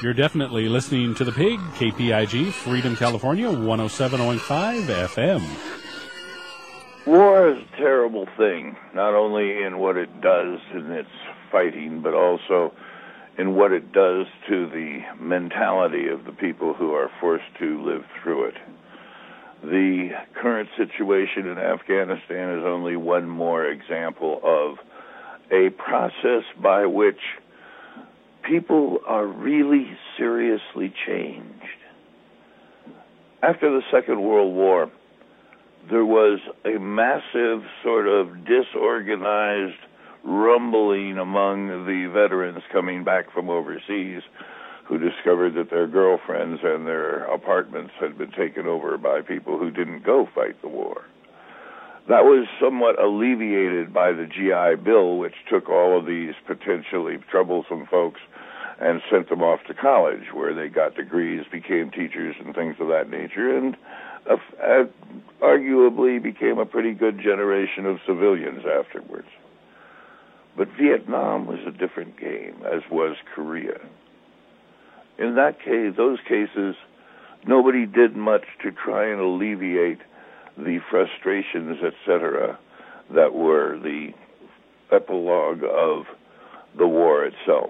You're definitely listening to The Pig, KPIG, Freedom, California, 107.5 FM. War is a terrible thing, not only in what it does in its fighting, but also in what it does to the mentality of the people who are forced to live through it. The current situation in Afghanistan is only one more example of a process by which people are really seriously changed. After the Second World War, there was a massive sort of disorganized rumbling among the veterans coming back from overseas who discovered that their girlfriends and their apartments had been taken over by people who didn't go fight the war. That was somewhat alleviated by the GI Bill, which took all of these potentially troublesome folks and sent them off to college, where they got degrees, became teachers and things of that nature, and arguably became a pretty good generation of civilians afterwards. But Vietnam was a different game, as was Korea. In that case, those cases, nobody did much to try and alleviate the frustrations, etc., that were the epilogue of the war itself.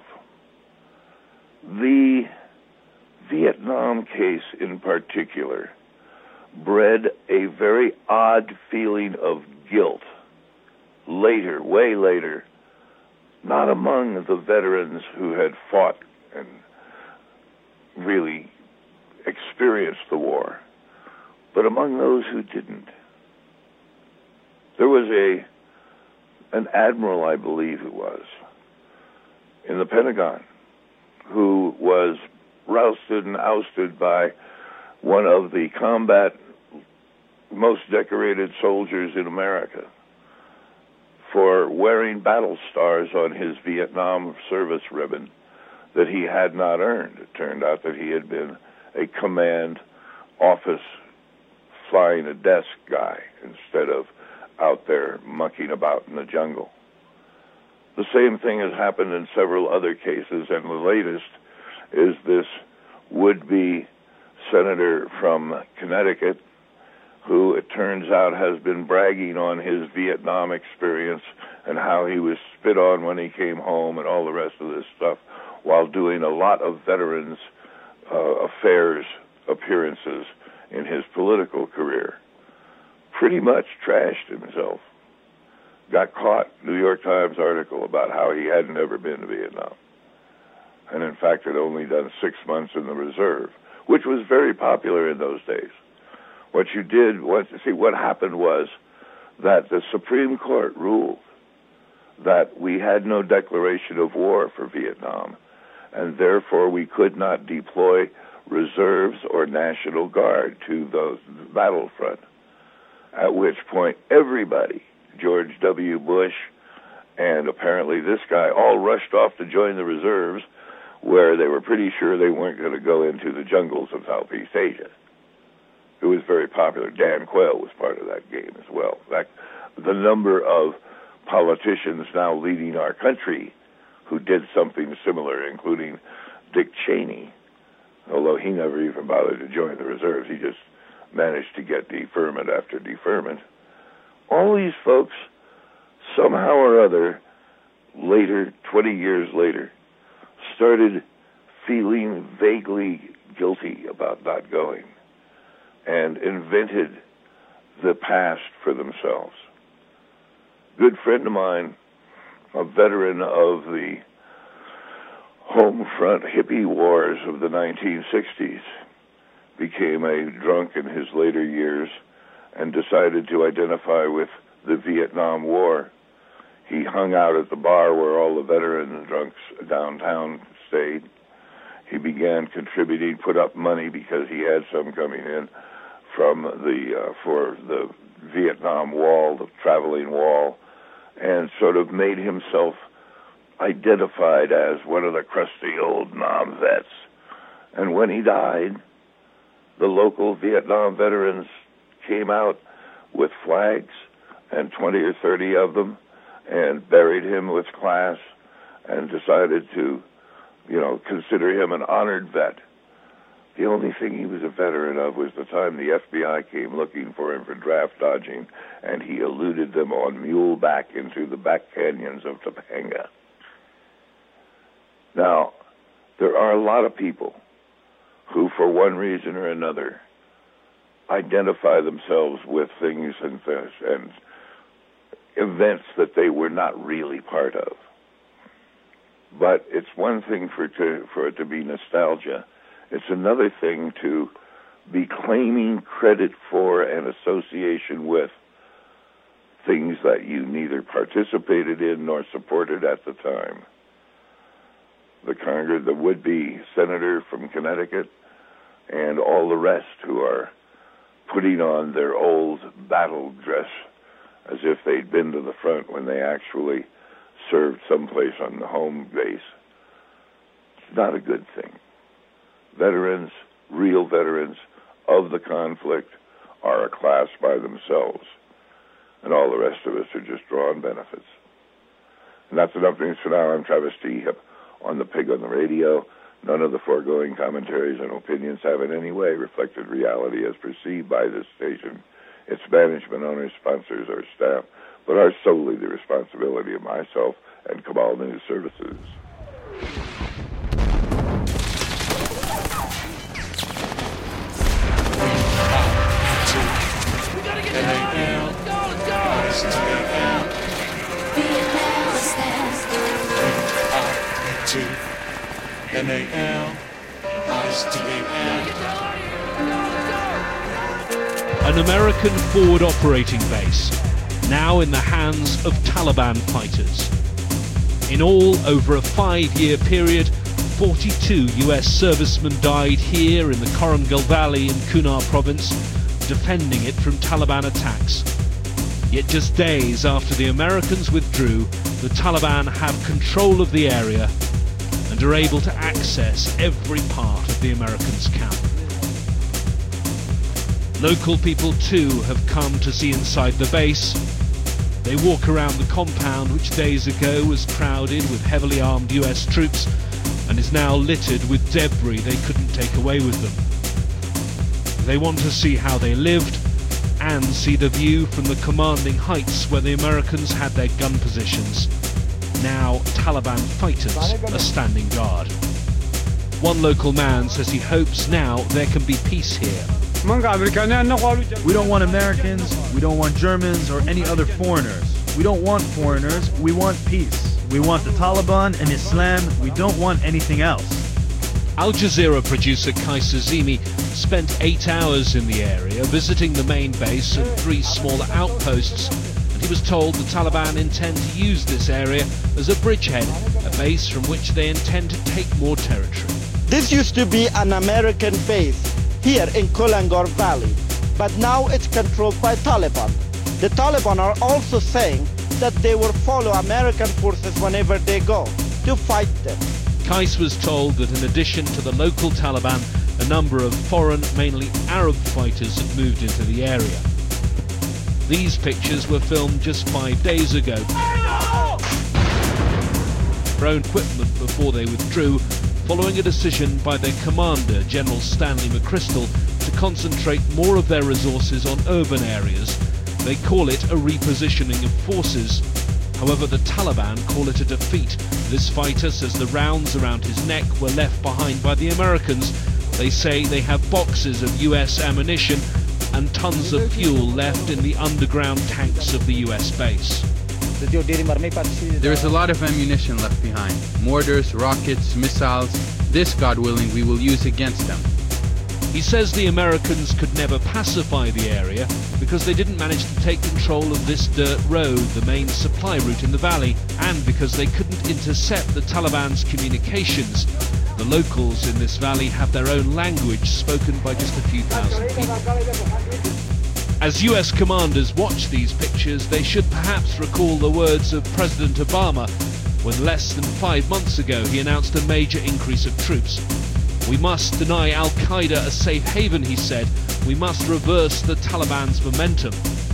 The Vietnam case in particular bred a very odd feeling of guilt later, way later, not among the veterans who had fought and really experienced the war, but among those who didn't. There was an admiral, I believe it was, in the Pentagon, who was rousted and ousted by one of the combat most decorated soldiers in America for wearing battle stars on his Vietnam service ribbon that he had not earned. It turned out that he had been a command office flying a desk guy instead of out there mucking about in the jungle. The same thing has happened in several other cases, and the latest is this would-be senator from Connecticut who, it turns out, has been bragging on his Vietnam experience and how he was spit on when he came home and all the rest of this stuff, while doing a lot of veterans' affairs appearances in his political career. Pretty much trashed himself. Got caught. New York Times article about how he hadn't ever been to Vietnam. And in fact had only done 6 months in the reserve, which was very popular in those days. What happened was that the Supreme Court ruled that we had no declaration of war for Vietnam, and therefore we could not deploy reserves or National Guard to the battlefront, at which point everybody, George W. Bush and apparently this guy, all rushed off to join the reserves, where they were pretty sure they weren't going to go into the jungles of Southeast Asia. It was very popular. Dan Quayle was part of that game as well. In fact, the number of politicians now leading our country who did something similar, including Dick Cheney, although he never even bothered to join the reserves, he just managed to get deferment after deferment. All these folks, somehow or other, later, 20 years later, started feeling vaguely guilty about not going and invented the past for themselves. Good friend of mine, a veteran of the home front hippie wars of the 1960s, became a drunk in his later years and decided to identify with the Vietnam War. He hung out at the bar where all the veteran drunks downtown stayed. He began contributing, put up money because he had some coming in from for the Vietnam Wall, the traveling wall, and sort of made himself identified as one of the crusty old Nam vets. And when he died, the local Vietnam veterans came out with flags, and 20 or 30 of them, and buried him with class, and decided to consider him an honored vet. The only thing he was a veteran of was the time the FBI came looking for him for draft dodging, and he eluded them on muleback into the back canyons of Topanga. Now, there are a lot of people who, for one reason or another, identify themselves with things and events that they were not really part of. But it's one thing for it to be nostalgia. It's another thing to be claiming credit for and association with things that you neither participated in nor supported at the time. The would-be senator from Connecticut and all the rest who are putting on their old battle dress as if they'd been to the front when they actually served someplace on the home base. It's not a good thing. Veterans, real veterans of the conflict, are a class by themselves, and all the rest of us are just drawing benefits. And that's enough news for now. I'm Travis T. Hip on The Pig on the Radio. None of the foregoing commentaries and opinions have in any way reflected reality as perceived by this station, its management, owners, sponsors, or staff, but are solely the responsibility of myself and Cabal News Services. An American forward operating base, now in the hands of Taliban fighters. In all, over a 5-year period, 42 US servicemen died here in the Korangal Valley in Kunar province, defending it from Taliban attacks. Yet just days after the Americans withdrew, the Taliban have control of the area and are able to access every part of the Americans' camp. Local people too have come to see inside the base. They walk around the compound, which days ago was crowded with heavily armed US troops and is now littered with debris they couldn't take away with them. They want to see how they lived and see the view from the commanding heights where the Americans had their gun positions. Now Taliban fighters are standing guard. One local man says he hopes now there can be peace here. We don't want Americans, we don't want Germans or any other foreigners. We don't want foreigners, we want peace. We want the Taliban and Islam, we don't want anything else. Al Jazeera producer Kais Azimi spent 8 hours in the area visiting the main base and 3 smaller outposts, and he was told the Taliban intend to use this area as a bridgehead, a base from which they intend to take more territory. This used to be an American base here in Korangal Valley, but now it's controlled by Taliban. The Taliban are also saying that they will follow American forces whenever they go to fight them. Kais was told that in addition to the local Taliban, a number of foreign, mainly Arab fighters had moved into the area. These pictures were filmed just 5 days ago. Their own equipment before they withdrew, following a decision by their commander, General Stanley McChrystal, to concentrate more of their resources on urban areas. They call it a repositioning of forces. However, the Taliban call it a defeat. This fighter says the rounds around his neck were left behind by the Americans. They say they have boxes of US ammunition and tons of fuel left in the underground tanks of the US base. There is a lot of ammunition left behind. Mortars, rockets, missiles. This, God willing, we will use against them. He says the Americans could never pacify the area because they didn't manage to take control of this dirt road, the main supply route in the valley, and because they couldn't intercept the Taliban's communications. The locals in this valley have their own language spoken by just a few thousand people. As US commanders watch these pictures, they should perhaps recall the words of President Obama when less than 5 months ago he announced a major increase of troops. We must deny Al-Qaeda a safe haven, he said. We must reverse the Taliban's momentum. Yet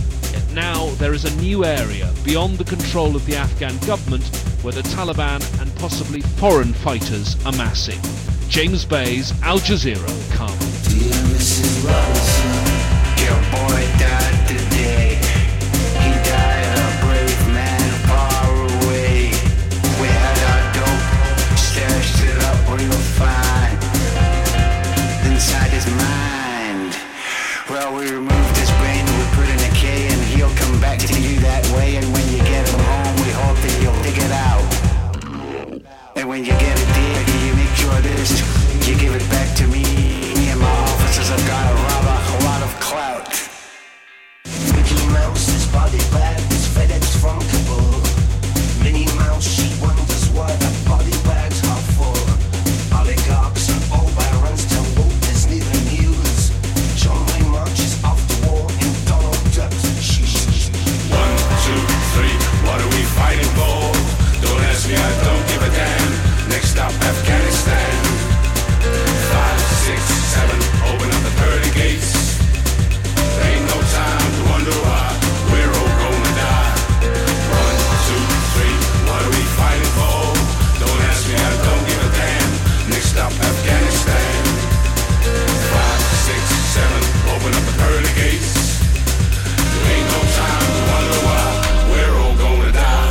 Now there is a new area beyond the control of the Afghan government where the Taliban and possibly foreign fighters are massing. James Bayes, Al Jazeera, Kabul. Dear Mrs. Robinson, your boy died today. He died a brave man far away. We had our dope, stashed it up real fine inside his mind. Well, we removed his brain, we put in a K, and he'll come back to you that way. And when you get him home, we hope that you'll dig it out. And when you get it there, you make sure this, you give it back to me. Me and my officers have got a lot of clout. Mickey Mouse's body bag is FedEx from Kabul. Minnie Mouse, she wonders why the body bags are full. Oligarchs and all barons tell Walt Disney the news. John Wayne marches off the wall in Donald Duck's shoes. 1, 2, 3, what are we fighting for? Don't ask me, I don't give a damn. Next stop, Afghanistan. 5, 6, 7, open up the pearly gates. There ain't no time to wonder why we're all gonna die. 1, 2, 3, what are we fighting for? Don't ask me, I don't give a damn. Next stop, Afghanistan. 5, 6, 7, open up the pearly gates. There ain't no time to wonder why we're all gonna die.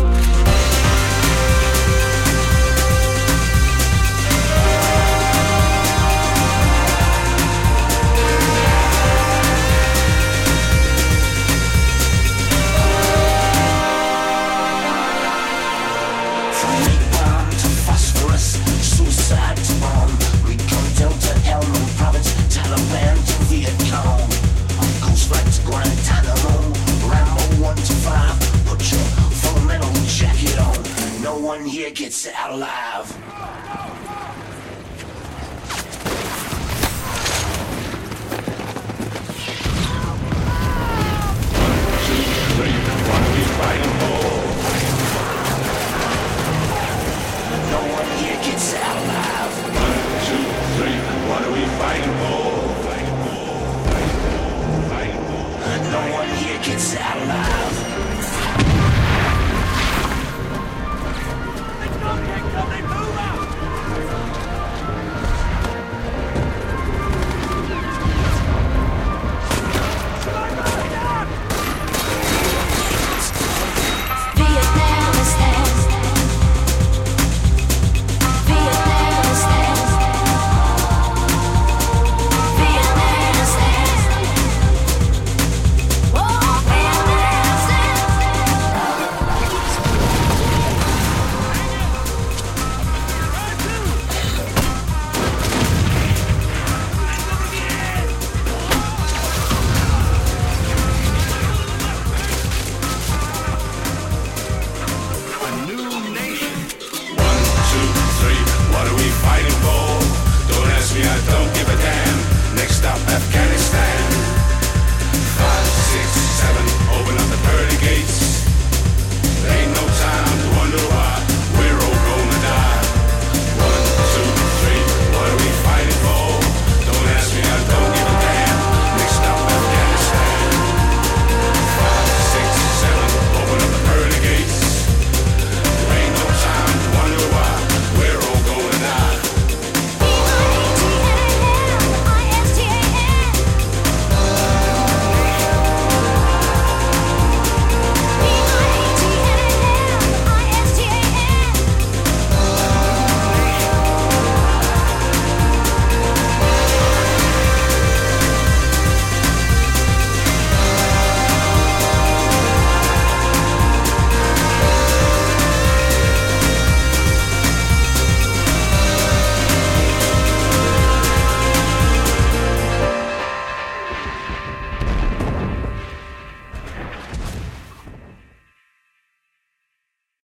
From napalm to phosphorus, suicide to bomb. Recon Delta, Helmand Province, Taliban to Vietcong. Ghost flight to Guantanamo, Rambo 1 to 5. Put your full metal jacket on. No one here gets out alive. What are we fighting for? No one here gets out alive. 1, 2, 3, what are we fighting for? No one here gets out alive.